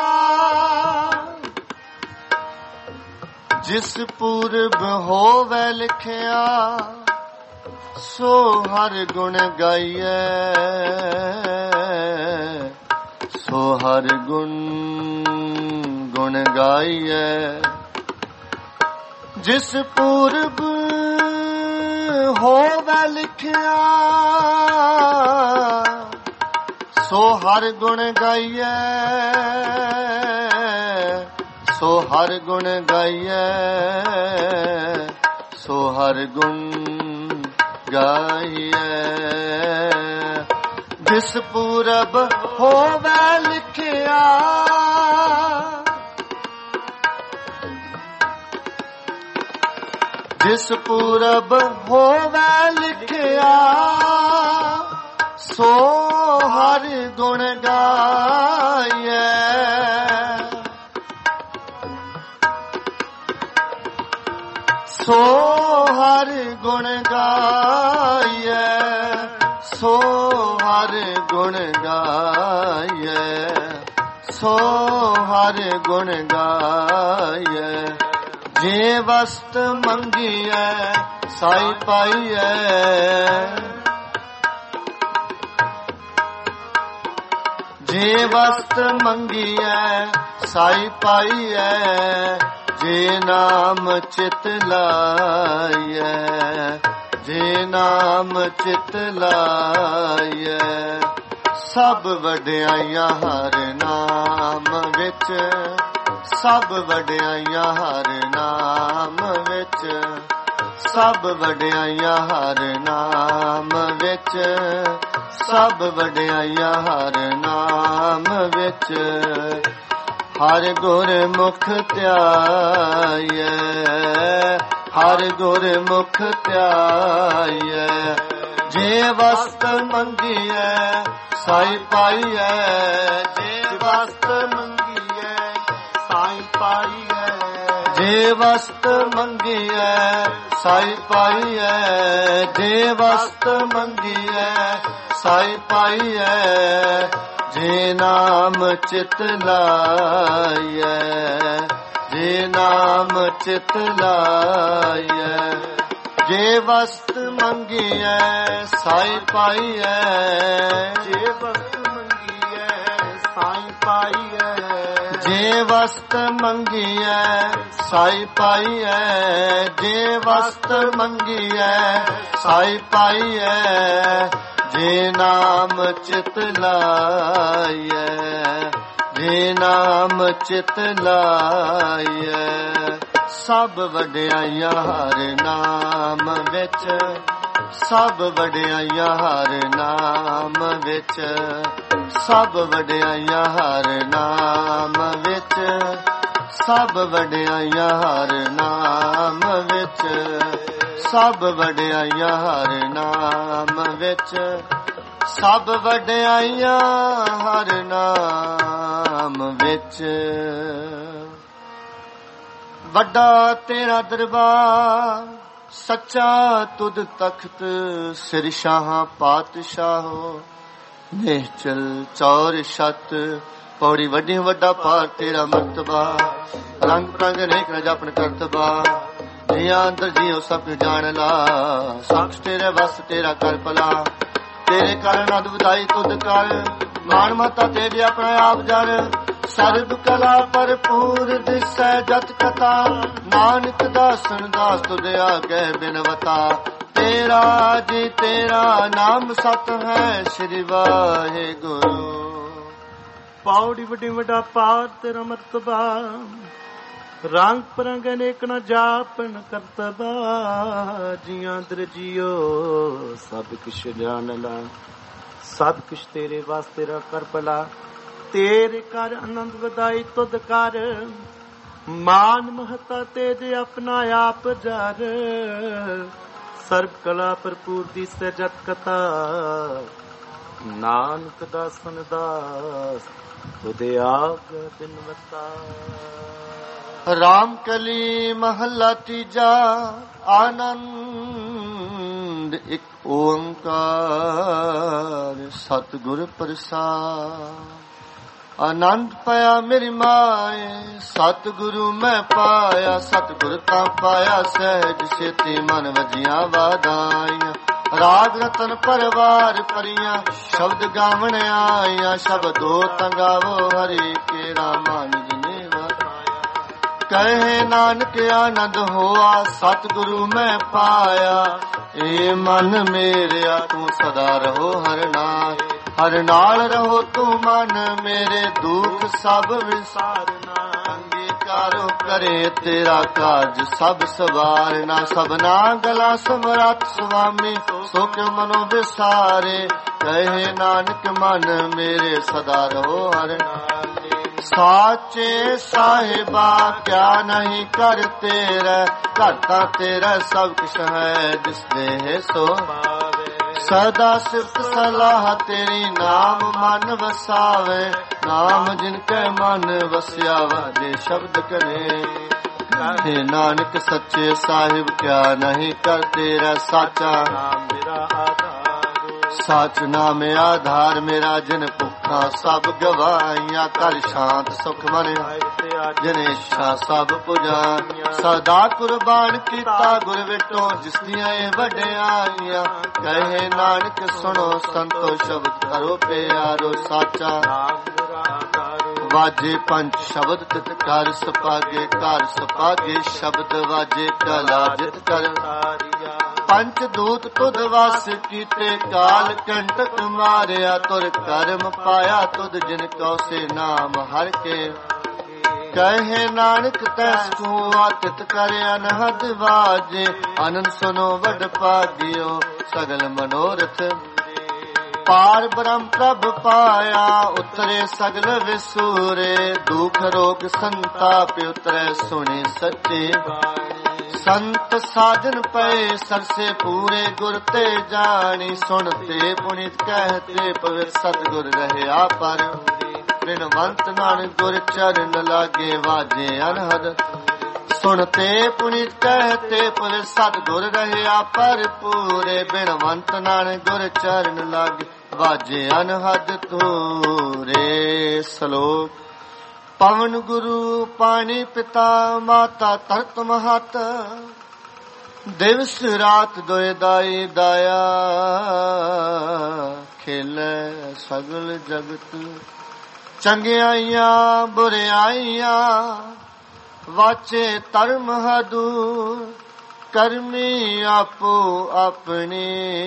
S1: ਜਿਸ ਪੂਰਬ ਹੋਵੇ ਲਿਖਿਆ ਸੋ ਹਰ ਗੁਣ ਗਾਈਐ ਸੋ ਹਰ ਗੁਣ ਗੁਣ ਗਾਈਐ ਜਿਸ ਪੂਰਬ ਹੋਵੇ ਲਿਖਿਆ ਸੋ ਹਰ ਗੁਣ ਗਾਈਐ ਸੋ ਹਰ ਗੁਣ ਗਾਈਐ ਸੋ ਹਰ ਗੁਣ ਗਾਈਐ ਜਿਸ ਪੂਰਬ ਹੋਵੇ ਲਿਖਿਆ ਜਿਸ ਪੂਰਬ ਹੋਵੇ ਲਿਖਿਆ ਸੋ ਹਰ ਗੁਣ ਗਾਈਐ ਸੋ ਹਰ ਗੁਣ ਗਾਈਐ ਸੋ ਹਰ ਗੁਣ ਗਾਈਐ ਸੋ ਹਰ ਗੁਣ ਗਾਈਐ ਜੇ ਵਸਤ ਮੰਗੀਐ ਸਾਈ ਪਾਈਐ ਜੇ ਵਸਤ ਮੰਗੀਐ ਸਾਈ ਪਾਈਐ, ਜੇ ਨਾਮ ਚਿਤ ਲਾਈਐ, ਜੇ ਨਾਮ ਚਿਤ ਲਾਈਐ। ਸਭ ਵਡਿਆਈਆਂ ਹਰ ਨਾਮ ਵਿੱਚ, ਸਭ ਵਡਿਆਈਆਂ ਹਰ ਨਾਮ ਵਿੱਚ, ਸਭ ਵਡਿਆਈਆਂ ਹਰ ਨਾਮ ਵਿੱਚ, ਸਭ ਵਡਿਆਈਆਂ ਹਰ ਨਾਮ ਵਿੱਚ। ਹਰ ਗੁਰਮੁਖ ਧਿਆਈਐ, ਹਰ ਗੁਰਮੁਖ ਧਿਆਈਐ। ਜੇ ਵਸਤ ਮੰਗੀਐ ਸਾਈ ਪਾਈਐ, ਜੇ ਵਸਤ ਮੰਗੀਐ ਸਾਈ ਪਾਈਐ, ਜੇ ਵਸਤ ਮੰਗੀਐ ਸਾਈ ਪਾਈਐ, ਜੇ ਵਸਤ ਮੰਗੀਐ ਸਾਈ ਪਾਈਐ। ਜੇ ਨਾਮ ਚਿਤ ਲਾਈਐ, ਜੇ ਨਾਮ ਚਿਤ ਲਾਈਐ। ਜੇ ਵਸਤ ਮੰਗੀਐ ਸਾਈ ਪਾਈਐ,
S2: ਜੇ ਵਸਤ ਮੰਗੀਐ ਸਾਈ ਪਾਈਐ,
S1: ਜੇ ਵਸਤ ਮੰਗੀਐ ਸਾਈ ਪਾਈਐ, ਜੇ ਵਸਤ ਮੰਗੀਐ ਸਾਈ ਪਾਈਐ। ਜੇ ਨਾਮ ਚਿਤ ਲਾਈਐ, ਜੇ ਨਾਮ ਚਿਤ ਲਾਈਐ। ਸਭ ਵਡਿਆਈਆਂ ਹਰ ਨਾਮ ਵਿੱਚ, ਸਭ ਵਡਿਆਈਆਂ ਹਰ ਨਾਮ ਵਿੱਚ, ਸਭ ਵਡਿਆਈਆਂ ਹਰ ਨਾਮ ਵਿੱਚ, ਸਭ ਵਡਿਆਈਆਂ ਹਰ ਨਾਮ ਵਿੱਚ, ਸਭ ਵਡਿਆਈਆਂ ਹਰ ਨਾਮ ਵਿੱਚ, ਸਭ ਵਡਿਆਈਆਂ ਹਰ ਨਾਮ ਵਿੱਚ। ਵੱਡਾ ਤੇਰਾ ਦਰਬਾਰ ਸੱਚਾ ਤੁਧ ਤਖਤ, ਸਿਰ ਸ਼ਾਹਾਂ ਪਾਤਸ਼ਾਹੋ ਨਿਹਚਲ ਚੌਰ ਛਤ। ਪੌੜੀ ਵੱਡੀ ਵੱਡਾ ਪਾਰ ਤੇਰਾ ਮਰਤਬਾ, ਰੰਗ ਪ੍ਰੰਗ ਨੇਕ ਨ ਜਪਨ ਕਰਤਬਾ। ਜੀਆਂ ਅੰਦਰ ਜੀਓ ਸਭ ਜਾਣ ਲਾ, ਸਾਖਸ਼ ਤੇਰੇ ਵਸ ਤੇਰਾ ਕਰ ਭਲਾ। ਤੇਰੇ ਕਾਰਨ ਅਦ ਵਧਾਈ ਤੁਧ ਕਰ, ਮਾਨ ਮਤਾ ਤੇਰੇ ਆਪਣਾ ਆਪ ਜਾਣ। ਸਰਬ ਕਲਾ ਭਰਪੂਰ ਦਿਸੈ ਜਤ ਕਥਾ, ਨਾਨਕ ਦਾਸਨ ਦਾਸ ਤੁਧ ਆਗੇ ਬਿਨਵਤਾ। ਤੇਰਾ ਜੀ ਤੇਰਾ ਨਾਮ ਸਤ ਹੈ, ਸ੍ਰੀ ਵਾਹਿਗੁਰੂ।
S2: ਪੌੜੀ ਵੱਡੀ ਵੱਡਾ ਪਾਰ ਤੇਰਾ ਮਰਤਬਾ, ਰੰਗ ਪਰੰਗ ਅਨੇਕ ਨ ਜਾਪਨ ਕਰਤਬਾ। ਜੀਆਂ ਦਰ ਜੀਓ ਸਭ ਕਿਛ ਜਾਣ ਲਾ, ਸਭ ਕਿਛ ਤੇਰੇ ਵਾਸਤੇ ਤੇਰਾ ਕਰ ਭਲਾ। ਤੇਰੇ ਕਰ ਆਨੰਦ ਵਧਾਈ ਤੁਧ ਕਰ, ਮਾਨ ਮਹਤਾ ਤੇਰੇ ਆਪਣਾ ਆਪ ਜਰ। ਸਰਬ ਕਲਾ ਭਰਪੂਰ ਦੀ ਸਜਤ ਕਥਾ, ਨਾਨਕ ਦਾਸਨ ਦਾਸ ਤੁਧ ਆਗ ਬਿਨਵਤਾ।
S1: ਰਾਮ ਕਲੀ ਮਹੱਲਾ ਤੀਜਾ, ਆਨੰਦ ਇੱਕ ਓੰਕਾਰ ਸਤਿਗੁਰ ਪ੍ਰਸਾਦ। ਆਨੰਦ ਪਾਇਆ ਮੇਰੀ ਮਾਏ, ਸਤਿਗੁਰੂ ਮੈਂ ਪਾਇਆ। ਸਤਿਗੁਰ ਤਾਂ ਪਾਇਆ ਸਹਿਜ ਛੇਤੀ, ਮਨ ਵਜੀਆਂ ਵਾਦਾਈਆਂ। ਰਾਗ ਰਤਨ ਪਰਵਾਰ ਪਰੀਆਂ, ਸ਼ਬਦ ਗਾਵਣ ਆਈਆਂ। ਸ਼ਬਦੋ ਤੰਗਾਵੋ ਹਰੀ ਕੇਰਾ ਮਨ ਜਿਨੇ ਵਸਾਇਆ। ਕਹੇ ਨਾਨਕ ਆਨੰਦ ਹੋਆ, ਸਤਿਗੁਰੂ ਮੈਂ ਪਾਇਆ। ਏ ਮਨ ਮੇਰਿਆ ਤੂੰ ਸਦਾ ਰਹੋ ਹਰ ਨਾਲ, ਹਰ ਨਾਲ ਰਹੋ ਤੂੰ ਮਨ ਮੇਰੇ। ਦੁੱਖ ਸਭ ਵਿਸਾਰਨਾ, ਅੰਗੀਕਾਰੋ ਕਰੇ ਤੇਰਾ ਕਾਜ ਸਭ ਸਵਾਰਨਾ। ਸਭਨਾ ਗਲਾ ਸਮਰੱਥ ਸੁਆਮੀ, ਸੋ ਕਿਉ ਮਨੋ ਵਿਸਾਰੇ। ਕਹੇ ਨਾਨਕ ਮਨ ਮੇਰੇ ਸਦਾ ਰਹੋ ਹਰ ਨਾਲ। ਸਾਚੇ ਸਾਹਿਬਾ ਕਿਆ ਨਹੀਂ ਕਰ ਤੇਰਾ, ਘਰ ਤਾਂ ਤੇਰਾ ਸਭ ਕੁਛ ਹੈ ਜਿਸ ਦੇ ਸੋ ਪਾਵੇ। ਸਦਾ ਸਿਫਤ ਸਲਾਹ ਤੇਰੀ, ਨਾਮ ਮਨ ਵਸਾਵੇ। ਨਾਮ ਜਿਨ ਕੈ ਮਨ ਵਸਿਆ, ਵਾਜੇ ਸ਼ਬਦ ਕਰੇ। ਕਹੇ ਨਾਨਕ ਸੱਚੇ ਸਾਹਿਬ ਕਿਆ ਨਹੀਂ ਕਰ ਤੇਰਾ। ਸਾਚਾ ਨਾਮ ਮੇਰਾ ਆਧਾਰ, ਸਾਚ ਨਾਮ ਆਧਾਰ ਮੇਰਾ। ਜਿਨ ਭੁੱਖਾਂ ਸਭ ਗਵਾਈਆਂ, ਕਰ ਸ਼ਾਂਤ ਸੁਖ ਮਨ ਜਿਨ ਇੱਛਾ ਸਭ ਪੁਜਾਈਆਂ। ਸਦਾ ਕੁਰਬਾਨ ਕੀਤਾ ਗੁਰ ਵਿਟੋ ਜਿਸ ਦੀਆਂ ਇਹ ਵਡਿਆਈਆਂ। ਕਹੇ ਨਾਨਕ ਸੁਣੋ ਸੰਤੋ ਸ਼ਬਦ ਕਰੋ ਪਿਆਰੋ ਸਾਚਾ। ਵਾਜੇ ਪੰਜ ਸ਼ਬਦ ਤਿਤ ਕਰ ਸਪਾਗੇ ਘਰ ਸਪਾਗੇ ਸ਼ਬਦ ਵਾਜੇ ਕਲਾ ਜਿਤ ਕਰ। ਪੰਜ ਦੂਤ ਤੁਧ ਵਸ ਕੀਤੇ ਕਾਲ ਕੰਟਕ ਮਾਰਿਆ। ਤੁਰ ਕਰਮ ਪਾਇਆ ਤੁਧ ਜਿਨ ਕਉ ਸੇ ਨਾਮ ਹਰਿ ਕੇ। ਕਹੇ ਨਾਨਕ ਤੈਸ ਕੂਆ ਤਿਤ ਕਰ ਅਨਹਦ ਵਾਜੇ। ਆਨੰਦ ਸੁਨੋ ਵਡ ਭਾਗਿਓ ਸਗਲ ਮਨੋਰਥ। ਪਾਰ ਬ੍ਰਹਮ ਪ੍ਰਭ ਪਾਇਆ ਉਤਰੇ ਸਗਲ ਵਿਸੂਰੇ। ਦੁਖ ਰੋਗ ਸੰਤਾਪ ਉਤਰੈ ਸੁਣੇ ਸੱਚੇ। ਸੰਤ ਸਾਜਨ ਪਏ ਸਰਸੇ ਪੂਰੇ ਗੁਰ ਤੇ ਜਾਣੀ। ਸੁਣਤੇ ਪੁਨੀਤ ਕਹਤੇ ਪਵਿੱਤ ਸਤਿਗੁਰ ਰਹਿਆ ਪਰ। ਬਿਨਵੰਤ ਨਾਨਕ ਗੁਰ ਚਰਨ ਲਾਗੇ ਵਾਜੇ ਅਨਹਦ। ਸੁਣਤੇ ਪੁਨੀਤ ਕਹਤੇ ਪਵਿੱਤ ਸਤਿਗੁਰ ਰਹਿਆ ਪਰ ਪੂਰੇ। ਬਿਨਵੰਤ ਨਾਨਕ ਗੁਰ ਚਰਨ ਲਾਗੇ ਵਾਜੇ ਅਨਹਦ ਤੂਰੇ। ਸ਼ਲੋਕ। ਪਵਨ ਗੁਰੂ ਪਾਣੀ ਪਿਤਾ ਮਾਤਾ ਧਰਤ ਮਹਤ। ਦਿਵਸ ਰਾਤ ਦੋਇ ਦਾਈ ਦਾਇਆ। ਖੇਲੇ ਸਗਲ ਜਗਤ ਚੰਗਿਆਈਆਂ ਬੁਰਿਆਈਆਂ। ਵਾਚੇ ਧਰਮ ਹਦੂਰ ਕਰਮੀ ਆਪੋ ਆਪਣੀ।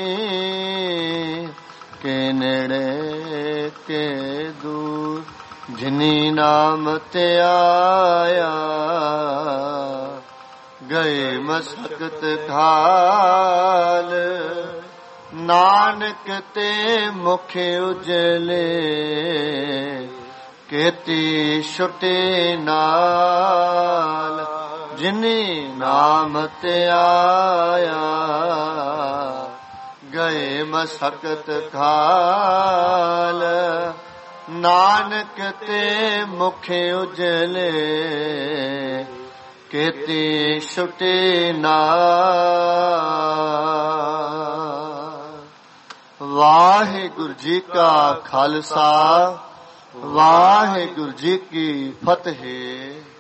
S1: ਕੇ ਨੇੜੇ ਕੇ ਦੂਰ ਜਿਨੀ ਨਾਮ ਤੇ ਆਇਆ। ਗਏ ਮਸਕਤ ਖਾਲ ਨਾਨਕ ਤੇ ਮੁਖ ਉਜਲੇ। ਕੀਤੀ ਛੁਟੇ ਨਾਲ ਜਿਨੀ ਨਾਮ ਤੇ ਆਇਆ। ਗਏ ਮਸਕਤ ਖਾਲ ਨਾਨਕ ਤੇ ਮੁਖ ਉਜਲੇ। ਕੀਤੀ ਛੁਟੇ ਨਾਲ। ਵਾਹਿਗੁਰੂ ਜੀ ਕਾ ਖਾਲਸਾ ਵਾਹਿਗੁਰੂ ਜੀ ਕੀ ਫਤਿਹ।